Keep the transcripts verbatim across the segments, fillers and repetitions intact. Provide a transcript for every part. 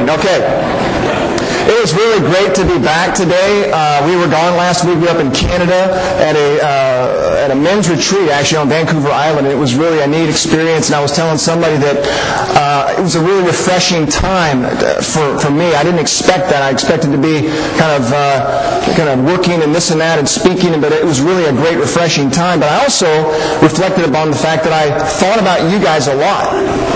morning. Okay. It is really great to be back today. Uh, we were gone last week. We were up in Canada at a uh, at a men's retreat, actually, on Vancouver Island. And it was really a neat experience. And I was telling somebody that uh, it was a really refreshing time for, for me. I didn't expect that. I expected to be kind of uh, kind of working and this and that and speaking, but it was really a great, refreshing time. But I also reflected upon the fact that I thought about you guys a lot.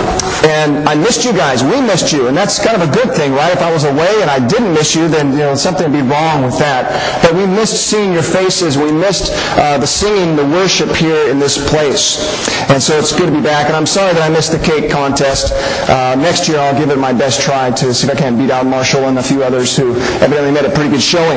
And I missed you guys. We missed you. And that's kind of a good thing, right? If I was away and I didn't miss you, then you know something would be wrong with that. But we missed seeing your faces. We missed uh, the singing, the worship here in this place. And so it's good to be back. And I'm sorry that I missed the cake contest. Uh, next year I'll give it my best try to see if I can beat out Marshall and a few others who evidently made a pretty good showing.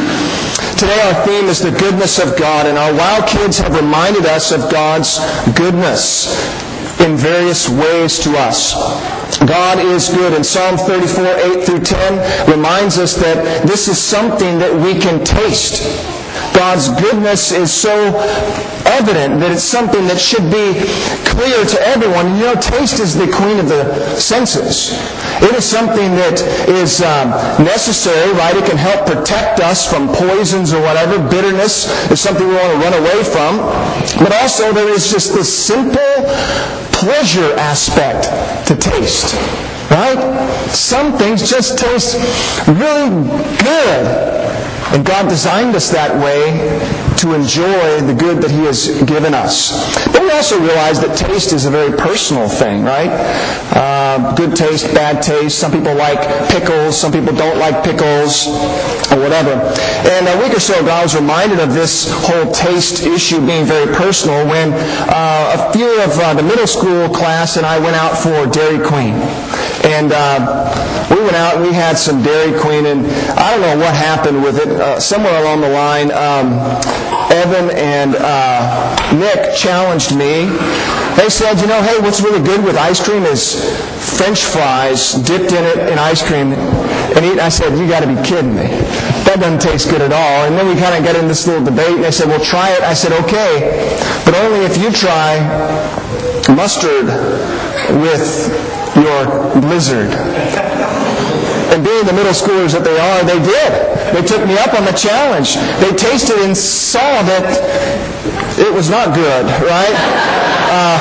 Today our theme is the goodness of God. And our Wow Kids have reminded us of God's goodness in various ways to us. God is good. And Psalm thirty-four, eight through ten reminds us that this is something that we can taste. God's goodness is so evident that it's something that should be clear to everyone. You know, taste is the queen of the senses. It is something that is um, necessary, right? It can help protect us from poisons or whatever. Bitterness is something we want to run away from. But also there is just this simple pleasure aspect to taste, right? Some things just taste really good. And God designed us that way to enjoy the good that He has given us. But we also realize that taste is a very personal thing, right? Uh, good taste, bad taste. Some people like pickles. Some people don't like pickles, or whatever. And a week or so ago, I was reminded of this whole taste issue being very personal when uh, a few of uh, the middle school class and I went out for Dairy Queen. And uh, we went out and we had some Dairy Queen, and I don't know what happened with it. Uh, somewhere along the line, um, Evan and uh, Nick challenged me. They said, you know, hey, what's really good with ice cream is French fries dipped in it in ice cream and eat. I said, you got to be kidding me. That doesn't taste good at all. And then we kind of got in this little debate, and they said, well, try it. I said, okay, but only if you try mustard with your Blizzard. And being the middle schoolers that they are, they did. They took me up on the challenge. They tasted and saw that it was not good, right? Uh,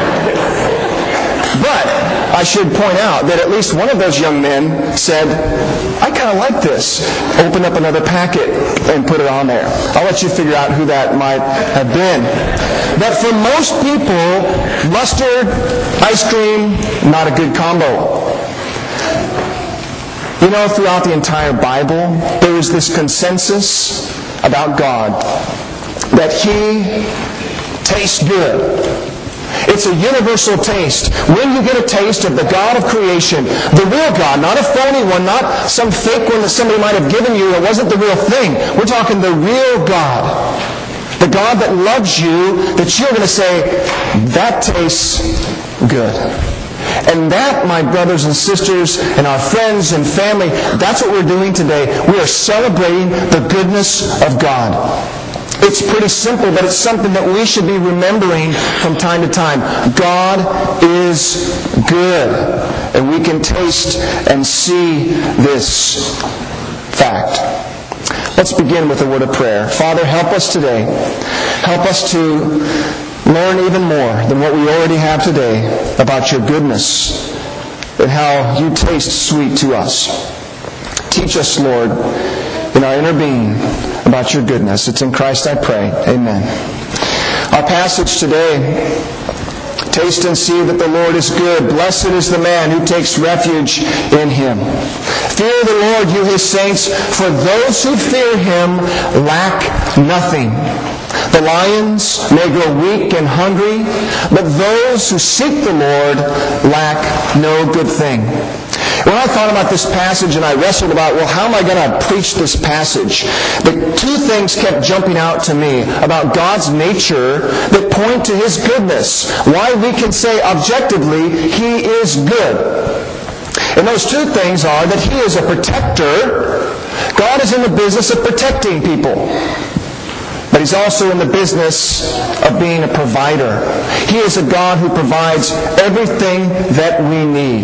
but I should point out that at least one of those young men said, I kind of like this. Open up another packet and put it on there. I'll let you figure out who that might have been. But for most people, mustard, ice cream, not a good combo. You know, throughout the entire Bible, there is this consensus about God, that He tastes good. It's a universal taste. When you get a taste of the God of creation, the real God, not a phony one, not some fake one that somebody might have given you that wasn't the real thing. We're talking the real God. The God that loves you, that you're going to say, that tastes good. And that, my brothers and sisters, and our friends and family, that's what we're doing today. We are celebrating the goodness of God. It's pretty simple, but it's something that we should be remembering from time to time. God is good. And we can taste and see this fact. Let's begin with a word of prayer. Father, help us today. Help us to learn even more than what we already have today about your goodness and how you taste sweet to us. Teach us, Lord, in our inner being about your goodness. It's in Christ I pray. Amen. Our passage today, taste and see that the Lord is good. Blessed is the man who takes refuge in Him. Fear the Lord, you His saints, for those who fear Him lack nothing. The lions may grow weak and hungry, but those who seek the Lord lack no good thing. When I thought about this passage and I wrestled about, well, how am I going to preach this passage? The two things kept jumping out to me about God's nature that point to His goodness. Why we can say objectively, He is good. And those two things are that He is a protector. God is in the business of protecting people. But He's also in the business of being a provider. He is a God who provides everything that we need.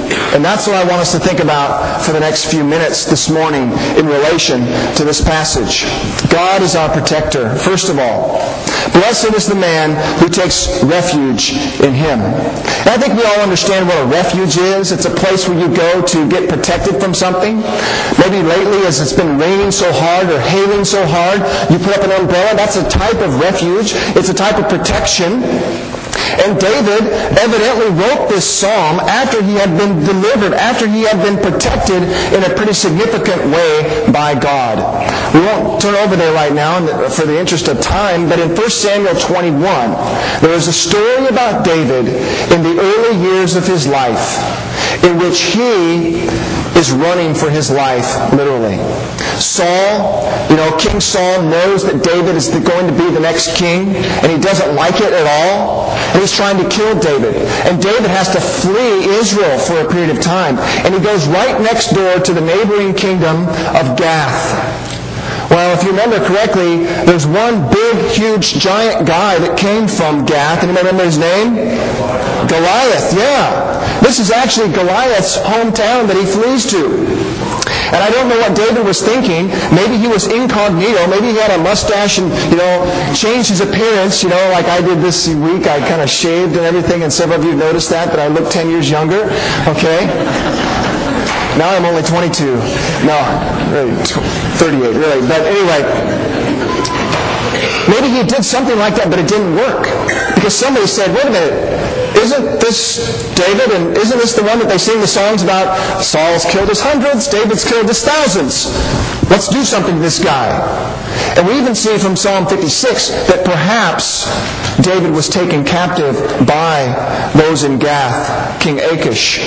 And that's what I want us to think about for the next few minutes this morning in relation to this passage. God is our protector, first of all. Blessed is the man who takes refuge in Him. And I think we all understand what a refuge is. It's a place where you go to get protected from something. Maybe lately, as it's been raining so hard or hailing so hard, you put up an umbrella. That's a type of refuge. It's a type of protection. And David evidently wrote this psalm after he had been delivered, after he had been protected in a pretty significant way by God. We won't turn over there right now for the interest of time, but in First Samuel twenty-one, there is a story about David in the early years of his life, in which he is running for his life, literally. Saul, you know, King Saul knows that David is going to be the next king, and he doesn't like it at all, and he's trying to kill David. And David has to flee Israel for a period of time, and he goes right next door to the neighboring kingdom of Gath. Well, if you remember correctly, there's one big, huge, giant guy that came from Gath. Anybody remember his name? Goliath, yeah. This is actually Goliath's hometown that he flees to. And I don't know what David was thinking. Maybe he was incognito. Maybe he had a mustache and, you know, changed his appearance. You know, like I did this week. I kind of shaved and everything. And several of you noticed that, that I look ten years younger. Okay? Now I'm only twenty-two. No, really, thirty-eight, really. But anyway, maybe he did something like that, but it didn't work. Because somebody said, wait a minute, isn't this David, and isn't this the one that they sing the songs about? Saul's killed his hundreds, David's killed his thousands. Let's do something to this guy. And we even see from Psalm fifty-six that perhaps David was taken captive by those in Gath, King Achish.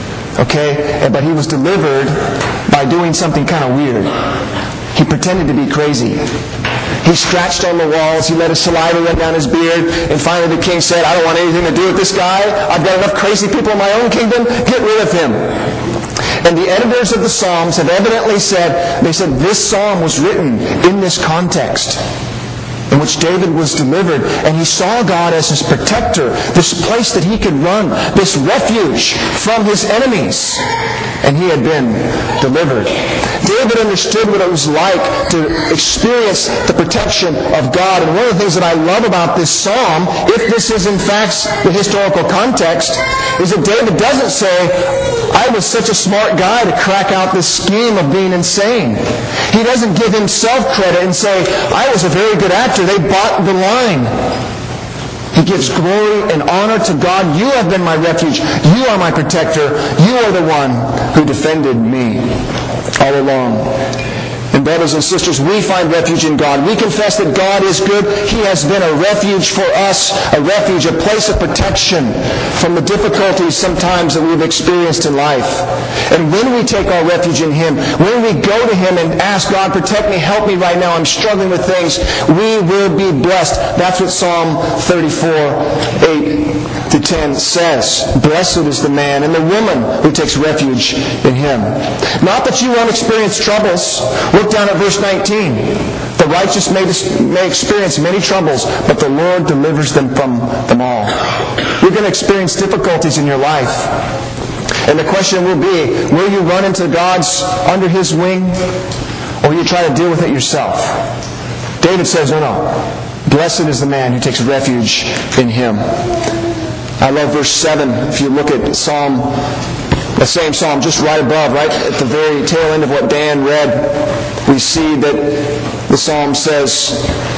Okay? But he was delivered by doing something kind of weird. He pretended to be crazy. He scratched on the walls. He let his saliva run down his beard. And finally the king said, I don't want anything to do with this guy. I've got enough crazy people in my own kingdom. Get rid of him. And the editors of the Psalms have evidently said, they said this psalm was written in this context, in which David was delivered, and he saw God as his protector, this place that he could run, this refuge from his enemies. And he had been delivered. David understood what it was like to experience the protection of God. And one of the things that I love about this psalm, if this is in fact the historical context, is that David doesn't say, I was such a smart guy to crack out this scheme of being insane. He doesn't give himself credit and say, I was a very good actor. They bought the line. He gives glory and honor to God. You have been my refuge. You are my protector. You are the one who defended me all along. And brothers and sisters, we find refuge in God. We confess that God is good. He has been a refuge for us, a refuge, a place of protection from the difficulties sometimes that we've experienced in life. And when we take our refuge in Him, when we go to Him and ask God, protect me, help me right now, I'm struggling with things, we will be blessed. That's what Psalm thirty-four, eight to ten says. Blessed is the man and the woman who takes refuge in Him. Not that you won't experience troubles. Look down at verse nineteen. The righteous may, may experience many troubles, but the Lord delivers them from them all. You're going to experience difficulties in your life. And the question will be, will you run into God's, under His wing, or will you try to deal with it yourself? David says, no, no. Blessed is the man who takes refuge in Him. I love verse seven. If you look at Psalm, the same Psalm, just right above, right at the very tail end of what Dan read, we see that the Psalm says,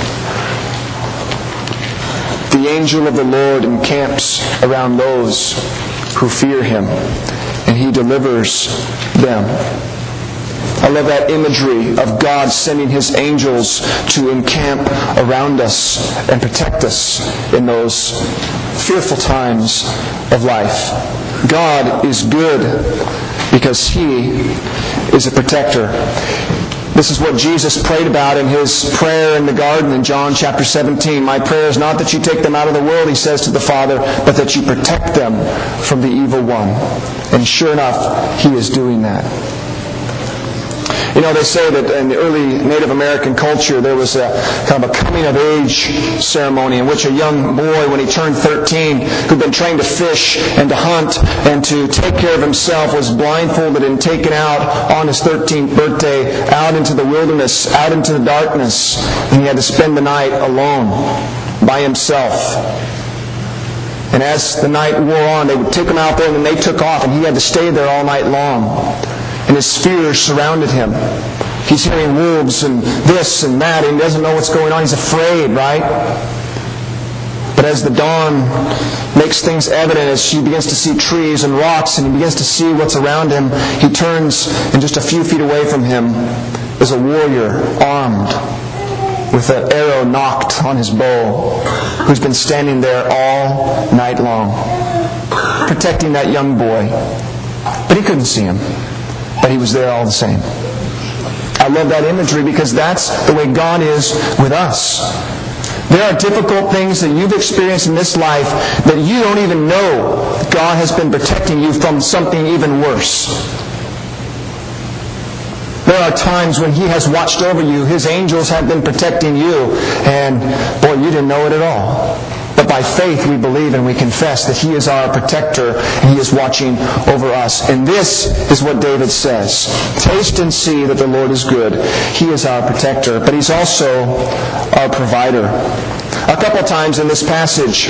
the angel of the Lord encamps around those who fear Him, and He delivers them. I love that imagery of God sending His angels to encamp around us and protect us in those fearful times of life. God is good because He is a protector. This is what Jesus prayed about in His prayer in the garden in John chapter seventeen. My prayer is not that you take them out of the world, He says to the Father, but that you protect them from the evil one. And sure enough, He is doing that. You know, they say that in the early Native American culture, there was a kind of a coming-of-age ceremony in which a young boy, when he turned thirteen, who'd been trained to fish and to hunt and to take care of himself, was blindfolded and taken out on his thirteenth birthday, out into the wilderness, out into the darkness, and he had to spend the night alone, by himself. And as the night wore on, they would take him out there, and then they took off, and he had to stay there all night long. And his fears surrounded him. He's hearing wolves and this and that, and he doesn't know what's going on. He's afraid, right? But as the dawn makes things evident, as she begins to see trees and rocks, and he begins to see what's around him, he turns, and just a few feet away from him is a warrior, armed, with an arrow knocked on his bow, who's been standing there all night long, protecting that young boy. But he couldn't see him. But he was there all the same. I love that imagery because that's the way God is with us. There are difficult things that you've experienced in this life that you don't even know God has been protecting you from something even worse. There are times when He has watched over you. His angels have been protecting you. And, boy, you didn't know it at all. But by faith we believe and we confess that He is our protector and He is watching over us. And this is what David says. Taste and see that the Lord is good. He is our protector, but He's also our provider. A couple times in this passage,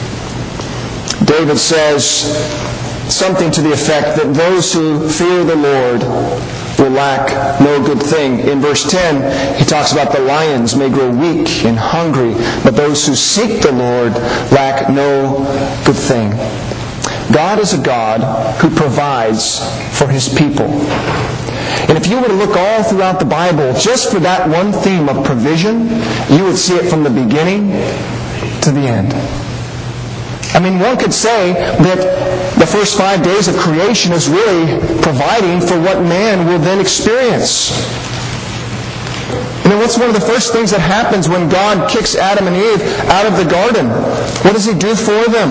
David says something to the effect that those who fear the Lord will lack no good thing. In verse ten, he talks about the lions may grow weak and hungry, but those who seek the Lord lack no good thing. God is a God who provides for His people. And if you were to look all throughout the Bible, just for that one theme of provision, you would see it from the beginning to the end. I mean, one could say that the first five days of creation is really providing for what man will then experience. And then what's one of the first things that happens when God kicks Adam and Eve out of the garden? What does He do for them?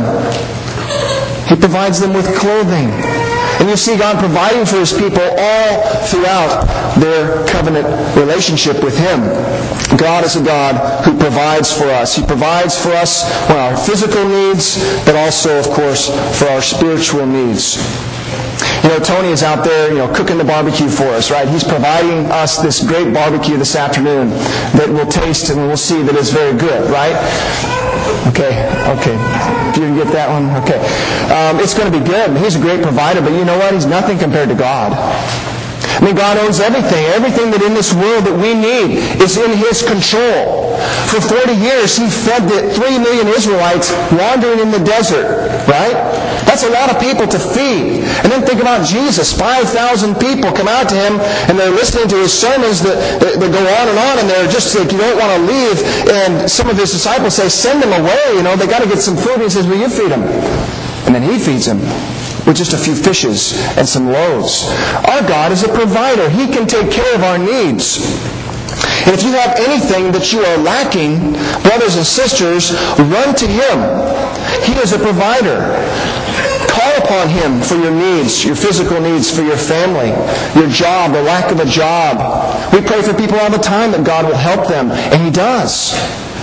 He provides them with clothing. And you see God providing for His people all throughout their covenant relationship with Him. God is a God who provides for us. He provides for us for our physical needs, but also, of course, for our spiritual needs. You know, Tony is out there, you know, cooking the barbecue for us, right? He's providing us this great barbecue this afternoon that we'll taste and we'll see that it's very good, right? Okay, okay. If you can get that one, okay. Um, it's going to be good. He's a great provider, but you know what? He's nothing compared to God. I mean, God owns everything. Everything that in this world that we need is in His control. For forty years, He fed the three million Israelites wandering in the desert, right? That's a lot of people to feed. And then think about Jesus. five thousand people come out to Him, and they're listening to His sermons that, that, that go on and on, and they're just like, you don't want to leave. And some of His disciples say, send them away. You know, they got to get some food. And He says, will you feed them? And then He feeds them with just a few fishes and some loaves. Our God is a provider. He can take care of our needs. And if you have anything that you are lacking, brothers and sisters, run to Him. He is a provider. Call upon Him for your needs, your physical needs, for your family, your job, the lack of a job. We pray for people all the time that God will help them, and He does.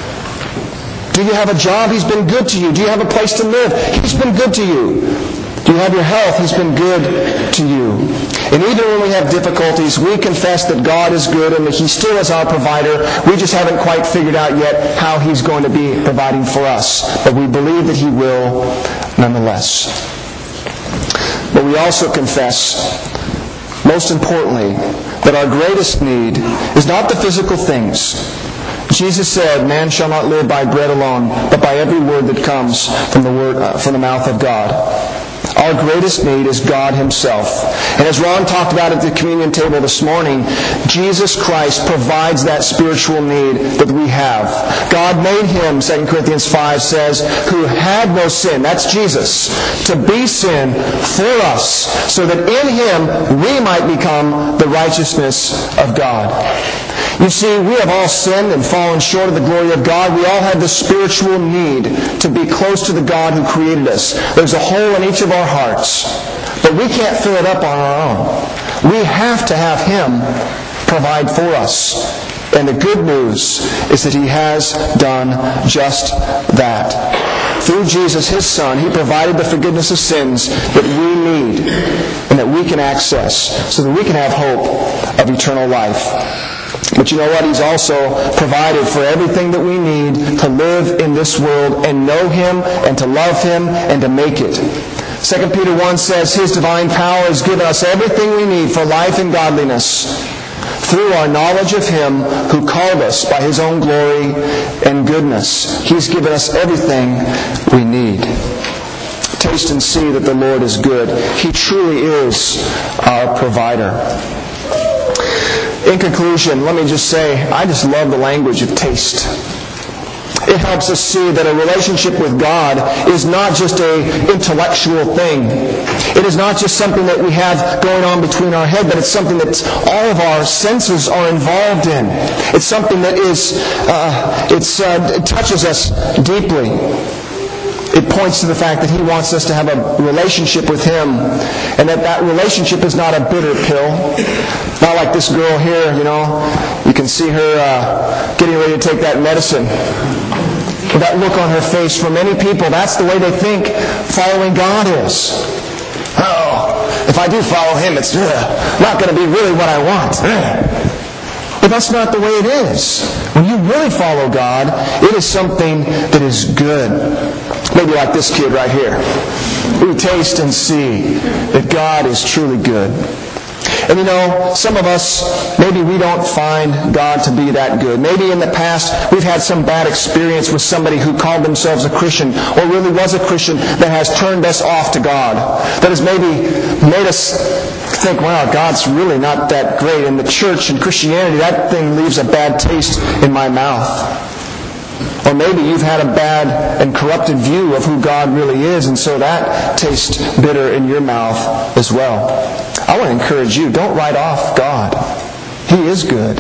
Do you have a job? He's been good to you. Do you have a place to live? He's been good to you. Do you have your health? He's been good to you. And even when we have difficulties, we confess that God is good and that He still is our provider. We just haven't quite figured out yet how He's going to be providing for us. But we believe that He will nonetheless. But we also confess, most importantly, that our greatest need is not the physical things. Jesus said, man shall not live by bread alone, but by every word that comes from the word uh, from the mouth of God. Our greatest need is God Himself. And as Ron talked about at the communion table this morning, Jesus Christ provides that spiritual need that we have. God made Him, Second Corinthians five says, who had no sin, that's Jesus, to be sin for us, so that in Him we might become the righteousness of God. You see, we have all sinned and fallen short of the glory of God. We all have the spiritual need to be close to the God who created us. There's a hole in each of our hearts, but we can't fill it up on our own. We have to have Him provide for us. And the good news is that He has done just that. Through Jesus, His Son, He provided the forgiveness of sins that we need and that we can access so that we can have hope of eternal life. But you know what? He's also provided for everything that we need to live in this world and know Him and to love Him and to make it. Second Peter one says, His divine power has given us everything we need for life and godliness through our knowledge of Him who called us by His own glory and goodness. He's given us everything we need. Taste and see that the Lord is good. He truly is our provider. In conclusion, let me just say, I just love the language of taste. It helps us see that a relationship with God is not just an intellectual thing. It is not just something that we have going on between our head, but it's something that all of our senses are involved in. It's something that is, uh, it's, uh, it touches us deeply. It points to the fact that He wants us to have a relationship with Him, and that that relationship is not a bitter pill. Not like this girl here, you know. You can see her uh, getting ready to take that medicine. With that look on her face. For many people, that's the way they think following God is. Oh, if I do follow Him, it's uh, not going to be really what I want. But that's not the way it is. When you really follow God, it is something that is good. Maybe like this kid right here. We taste and see that God is truly good. And you know, some of us, maybe we don't find God to be that good. Maybe in the past we've had some bad experience with somebody who called themselves a Christian or really was a Christian that has turned us off to God. That has maybe made us think, wow, God's really not that great. And the church and Christianity, that thing leaves a bad taste in my mouth. Or maybe you've had a bad and corrupted view of who God really is, and so that tastes bitter in your mouth as well. I want to encourage you, don't write off God. He is good.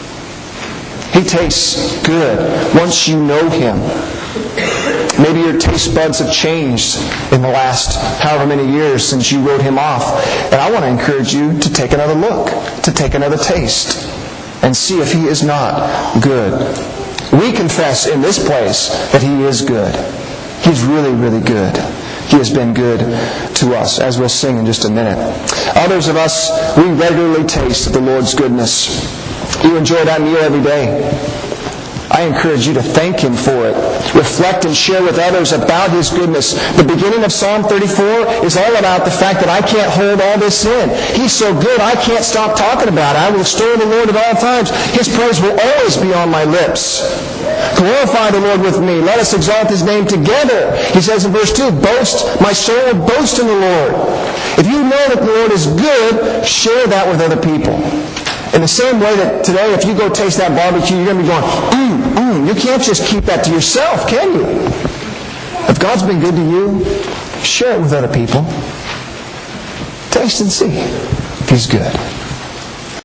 He tastes good once you know Him. Maybe your taste buds have changed in the last however many years since you wrote Him off. And I want to encourage you to take another look, to take another taste, and see if He is not good. We confess in this place that He is good. He's really, really good. He has been good to us, as we'll sing in just a minute. Others of us, we regularly taste the Lord's goodness. You enjoy that meal every day. I encourage you to thank Him for it. Reflect and share with others about His goodness. The beginning of Psalm thirty-four is all about the fact that I can't hold all this in. He's so good, I can't stop talking about it. I will restore the Lord at all times. His praise will always be on my lips. Glorify the Lord with me. Let us exalt His name together. He says in verse two, boast, my soul will boast in the Lord. If you know that the Lord is good, share that with other people. In the same way that today, if you go taste that barbecue, you're going to be going, mm, mm. You can't just keep that to yourself, can you? If God's been good to you, share it with other people. Taste and see if He's good.